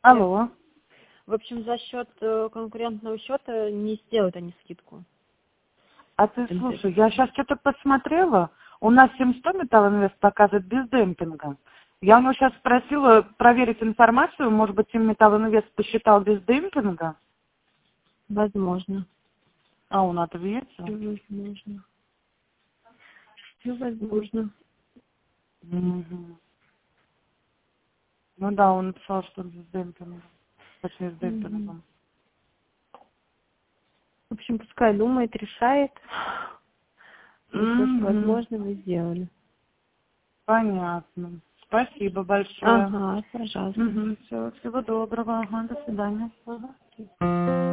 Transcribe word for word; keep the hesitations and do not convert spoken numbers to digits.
Алло. В общем, за счет э, конкурентного счета не сделают они скидку. А ты слушай, я сейчас что-то посмотрела. У нас семь сто Металлинвест показывает без демпинга. Я у него сейчас спросила проверить информацию, может быть, им Металлинвест посчитал без демпинга? Возможно. А он ответил? Возможно. Ну, возможно. Угу. Ну да, он написал, что без демпинга. Точнее, с демпингом. В общем, пускай думает, решает. И все, что Угу. возможно, мы сделали. Понятно. Спасибо большое. Ага, пожалуйста. Угу. Все, всего доброго. Ага, до свидания. Ага.